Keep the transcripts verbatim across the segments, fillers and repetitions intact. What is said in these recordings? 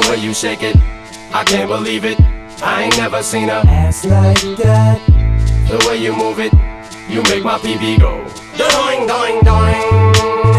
way you shake it, I can't believe it. I ain't never seen a ass like that. The way you move it, you make my pee-pee go doing, doing, doing.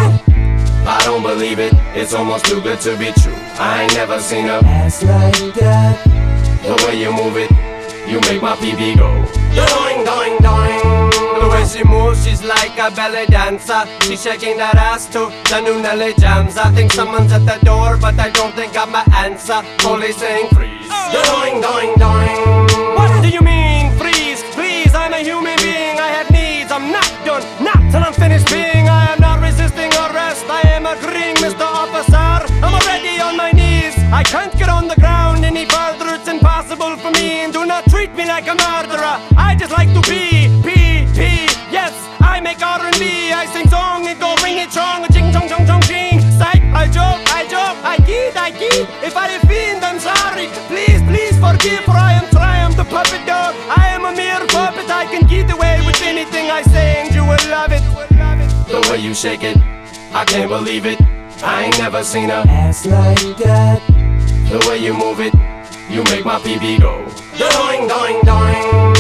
I don't believe it, it's almost too good to be true. I ain't never seen a ass like that. The way you move it, you make my pee-pee go doing, doing, doing. The way she moves, she's like a belly dancer. She's shaking that ass to the new Nelly jams. I think someone's at the door, but I don't think I'm my answer. Police saying freeze, doing, doing, doing. What do you mean freeze? Please, I'm a human being, I have needs. I'm not done, not till I'm finished being. I am not resisting arrest, I am agreeing, Mister Officer. I'm already on my knees, I can't get on the ground any further. It's impossible for me, and do not treat me like a murderer. I just like to be, be, be. Yes, I make R and B, I sing song and go ring it strong. Ching chong chong chong ching. Psych, I joke, I joke, I kid, I kid. If I offend, I'm sorry. Please, please forgive, for I am Triumph the puppet dog. I am a mere puppet, I can get away with anything I say, and you will love it. The way you shake it, I can't believe it. I ain't never seen a ass like that. The way you move it, you make my pee-pee go doing, doing, doing.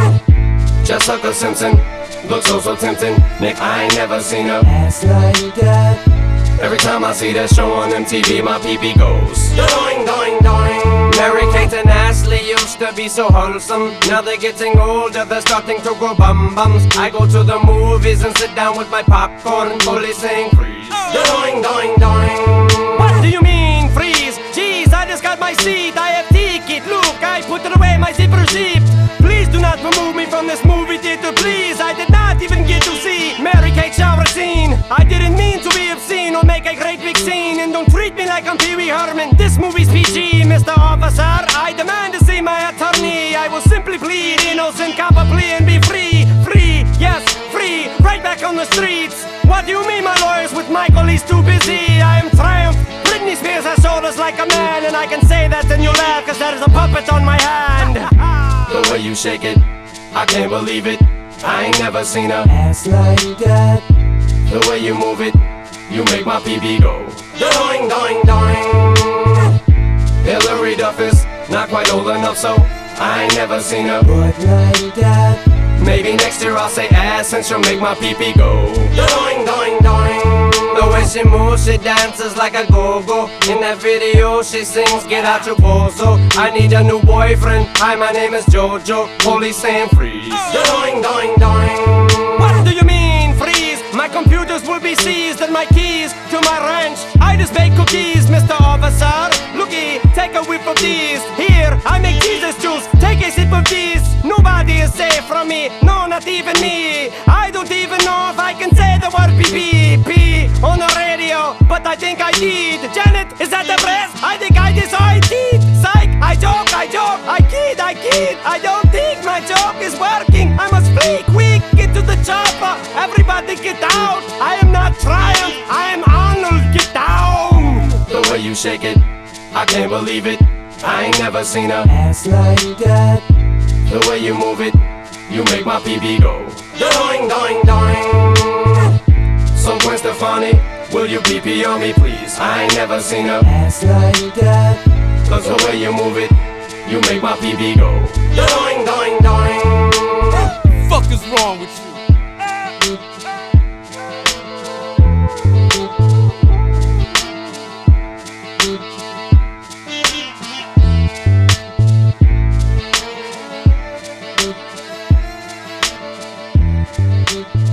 Jessica Simpson looks so, so tempting. Nick, I ain't never seen a ass like that. Every time I see that show on M T V, my pee-pee goes doing, doing, doing. Mary Kate and Ashley used to be so wholesome. Now they're getting older, they're starting to grow bum bums. I go to the movies and sit down with my popcorn, fully saying freeze, doing, doing, doing. What do you mean freeze? Jeez, I just got my seat, I have ticket. Look, I put it away, my zipper zipped. Please do not remove me from this movie theater, please. I did not even get to see Mary Kate shower scene. I didn't mean to be obscene or make a great big scene. And don't treat me like I'm Pee Wee Herman. This movie's P G, Mister Officer. I demand to see my attorney. I will simply plead innocent, cop a plea and be free. Free, yes, free, right back on the streets. What do you mean my lawyers with Michael, he's too busy? I am Triumph. Britney Spears has shoulders like a man, and I can say that and you laugh, cause there is a puppet on my hand. The way you shake it, I can't believe it. I ain't never seen a ass like that. The way you move it, you make my pee-pee go doing, doing, doing. Hillary Duff is not quite old enough, so I ain't never seen a butt like that. Maybe next year I'll say ass and she'll make my pee-pee go doing, doing, doing. The way she moves, she dances like a go-go. In that video she sings, get out your bozo. I need a new boyfriend, hi my name is Jojo. Police saying freeze, doing, doing, doing. What do you mean freeze? My computers will be seized and my keys to my ranch. I just bake cookies, Mister Officer. Looky, take a whiff of these. Here, I make Jesus juice, take a sip of these. Nobody is safe from me, no, not even me. I don't even know if I can say the word pee pee on the radio, but I think I did. Janet, is that the press? I think I did, so I did. Psych, I joke, I joke, I kid, I kid. I don't think my joke is working. I must flee quick, get to the chopper. Everybody get out. I am not Triumph, I am Arnold, get down. The way you shake it, I can't believe it. I ain't never seen a ass like that. The way you move it, you make my pee-pee go doing, doing, doing. So Gwen Stefani, will you pee-pee on me please? I ain't never seen a ass like that. Cause the way you move it, you make my pee-pee go doing, doing, doing. What the fuck is wrong with you? Thank you.